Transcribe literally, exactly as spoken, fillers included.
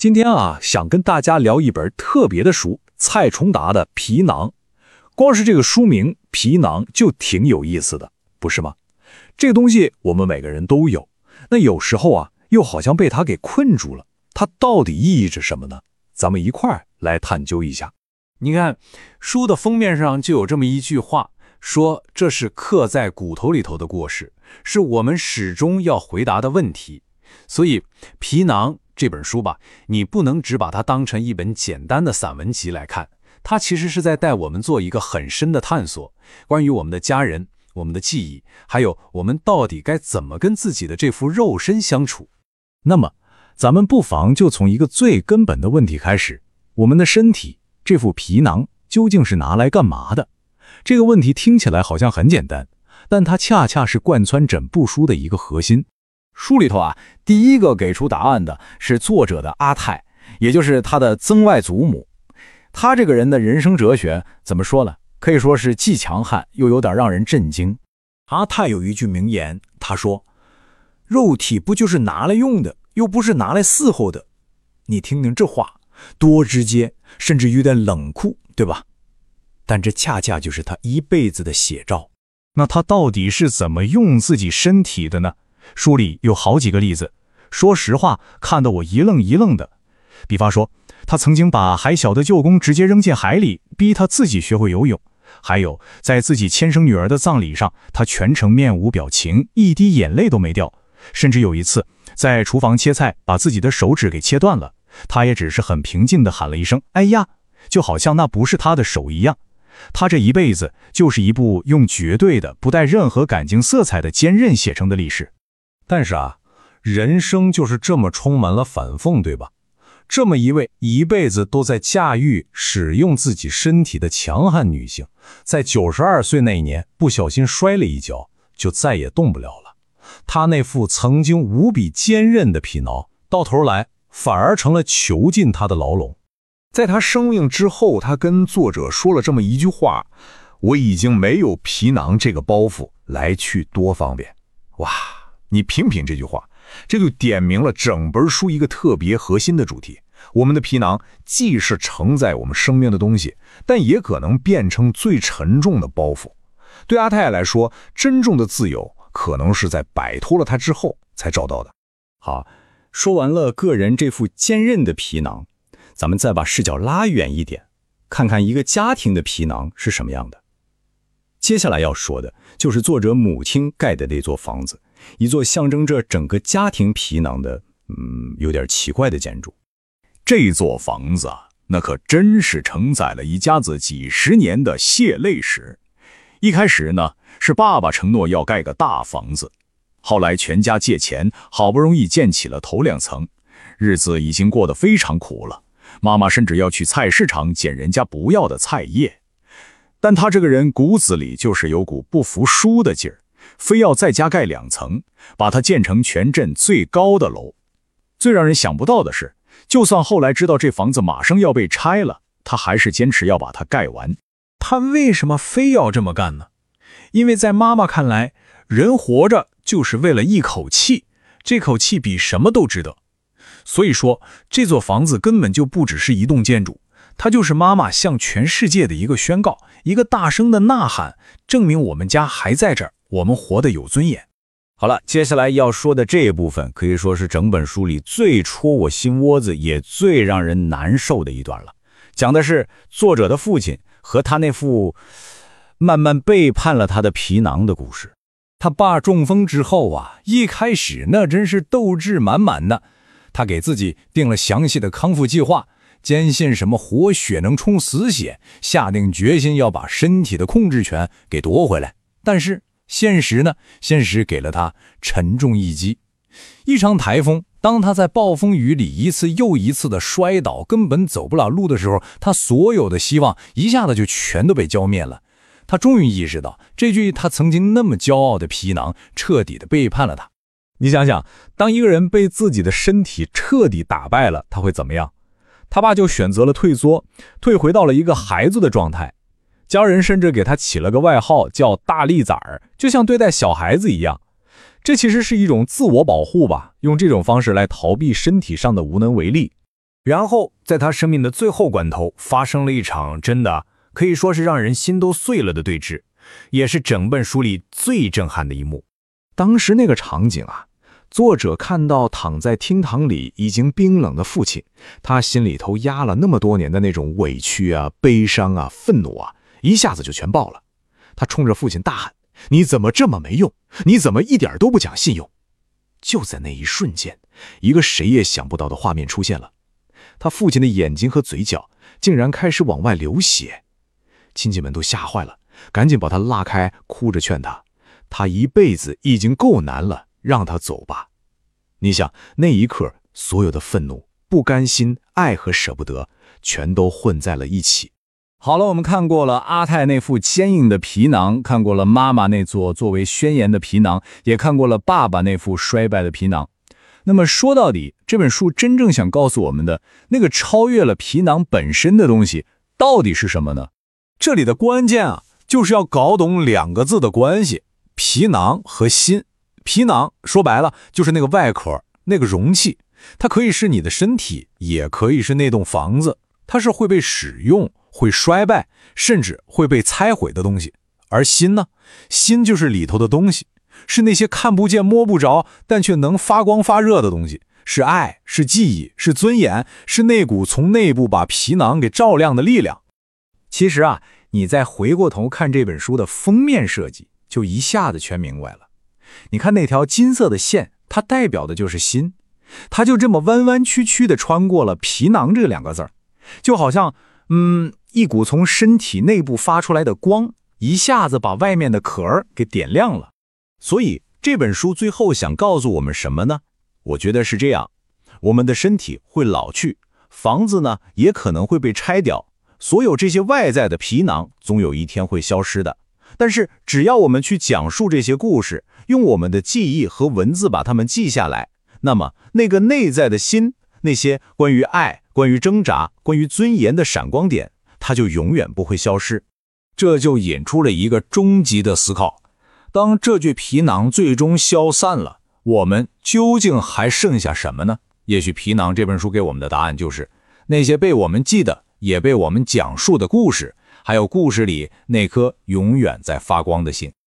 今天啊，想跟大家聊一本特别的书，蔡崇达的《皮囊》。光是这个书名《皮囊》就挺有意思的，不是吗？这个东西我们每个人都有，那有时候啊，又好像被它给困住了。它到底意义着什么呢？咱们一块儿来探究一下。 你看，书的封面上就有这么一句话，说这是刻在骨头里头的过失，是我们始终要回答的问题。所以，《皮囊》这本书吧，你不能只把它当成一本简单的散文集来看，它其实是在带我们做一个很深的探索，关于我们的家人、我们的记忆，还有我们到底该怎么跟自己的这副肉身相处。 那么，咱们不妨就从一个最根本的问题开始：我们的身体这副皮囊究竟是拿来干嘛的？这个问题听起来好像很简单，但它恰恰是贯穿整部书的一个核心。 书里头啊，第一个给出答案的是作者的阿泰，也就是他的曾外祖母。他这个人的人生哲学怎么说呢？可以说是既强悍又有点让人震惊。 阿泰有一句名言，他说：肉体不就是拿来用的，又不是拿来伺候的。你听听这话，多直接，甚至有点冷酷，对吧？但这恰恰就是他一辈子的写照。 那他到底是怎么用自己身体的呢？书里有好几个例子，说实话看得我一愣一愣的。比方说，他曾经把还小的舅公直接扔进海里，逼他自己学会游泳；还有在自己亲生女儿的葬礼上，他全程面无表情，一滴眼泪都没掉。甚至有一次在厨房切菜，把自己的手指给切断了，他也只是很平静地喊了一声哎呀，就好像那不是他的手一样。他这一辈子就是一部用绝对的不带任何感情色彩的坚韧写成的历史。 但是啊，人生就是这么充满了反讽，对吧？这么一位一辈子都在驾驭使用自己身体的强悍女性，在九十二岁那一年不小心摔了一跤，就再也动不了了。她那副曾经无比坚韧的皮囊，到头来反而成了囚禁她的牢笼。 在他生命之后，他跟作者说了这么一句话：我已经没有皮囊这个包袱，来去多方便。哇，你品品这句话，这就点明了整本书一个特别核心的主题。我们的皮囊既是承载我们生命的东西，但也可能变成最沉重的包袱。对阿泰来说，真正的自由可能是在摆脱了它之后才找到的。 好，说完了个人这副坚韧的皮囊，咱们再把视角拉远一点，看看一个家庭的皮囊是什么样的。接下来要说的就是作者母亲盖的那座房子，一座象征着整个家庭皮囊的，嗯，有点奇怪的建筑。 这座房子啊，那可真是承载了一家子几十年的血泪史。一开始呢，是爸爸承诺要盖个大房子，后来全家借钱，好不容易建起了头两层，日子已经过得非常苦了。妈妈甚至要去菜市场捡人家不要的菜叶，但他这个人骨子里就是有股不服输的劲儿，非要再加盖两层，把它建成全镇最高的楼。最让人想不到的是，就算后来知道这房子马上要被拆了，他还是坚持要把它盖完。 他为什么非要这么干呢？因为在妈妈看来，人活着就是为了一口气，这口气比什么都值得。所以说，这座房子根本就不只是一栋建筑，它就是妈妈向全世界的一个宣告，一个大声的呐喊，证明我们家还在这儿，我们活得有尊严。 好了，接下来要说的这一部分，可以说是整本书里最戳我心窝子，也最让人难受的一段了。讲的是作者的父亲和他那副慢慢背叛了他的皮囊的故事。他爸中风之后啊，一开始那真是斗志满满的。他给自己定了详细的康复计划，坚信什么活血能冲死血，下定决心要把身体的控制权给夺回来。但是现实呢？现实给了他沉重一击。一场台风，当他在暴风雨里一次又一次的摔倒，根本走不了路的时候，他所有的希望一下子就全都被浇灭了。他终于意识到，这具他曾经那么骄傲的皮囊彻底的背叛了他。 你想想，当一个人被自己的身体彻底打败了，他会怎么样？他爸就选择了退缩，退回到了一个孩子的状态。家人甚至给他起了个外号叫大力崽儿，就像对待小孩子一样。这其实是一种自我保护吧，用这种方式来逃避身体上的无能为力。 然后在他生命的最后关头，发生了一场真的可以说是让人心都碎了的对峙，也是整本书里最震撼的一幕。 当时那个场景啊，作者看到躺在厅堂里已经冰冷的父亲，他心里头压了那么多年的那种委屈啊、悲伤啊、愤怒啊，一下子就全爆了。他冲着父亲大喊：“你怎么这么没用？你怎么一点都不讲信用？”就在那一瞬间，一个谁也想不到的画面出现了。他父亲的眼睛和嘴角竟然开始往外流血，亲戚们都吓坏了，赶紧把他拉开，哭着劝他：“他一辈子已经够难了，让他走吧。”你想，那一刻，所有的愤怒、不甘心、爱和舍不得，全都混在了一起。 好了，我们看过了阿泰那副坚硬的皮囊，看过了妈妈那座作为宣言的皮囊，也看过了爸爸那副衰败的皮囊。那么说到底，这本书真正想告诉我们的那个超越了皮囊本身的东西，到底是什么呢？ 这里的关键啊，就是要搞懂两个字的关系：皮囊和心。皮囊说白了就是那个外壳，那个容器，它可以是你的身体，也可以是那栋房子，它是会被使用、会衰败，甚至会被拆毁的东西。而心呢，心就是里头的东西，是那些看不见摸不着但却能发光发热的东西，是爱，是记忆，是尊严，是那股从内部把皮囊给照亮的力量。 其实啊，你再回过头看这本书的封面设计，就一下子全明白了。你看那条金色的线，它代表的就是心，它就这么弯弯曲曲地穿过了皮囊这两个字儿，就好像嗯，一股从身体内部发出来的光，一下子把外面的壳儿给点亮了。 所以这本书最后想告诉我们什么呢？我觉得是这样，我们的身体会老去，房子呢也可能会被拆掉，所有这些外在的皮囊总有一天会消失的。但是只要我们去讲述这些故事，用我们的记忆和文字把它们记下来，那么那个内在的心，那些关于爱、关于挣扎、关于尊严的闪光点，它就永远不会消失。 这就引出了一个终极的思考：当这具皮囊最终消散了，我们究竟还剩下什么呢？也许《皮囊》这本书给我们的答案就是，那些被我们记得，也被我们讲述的故事，还有故事里那颗永远在发光的心。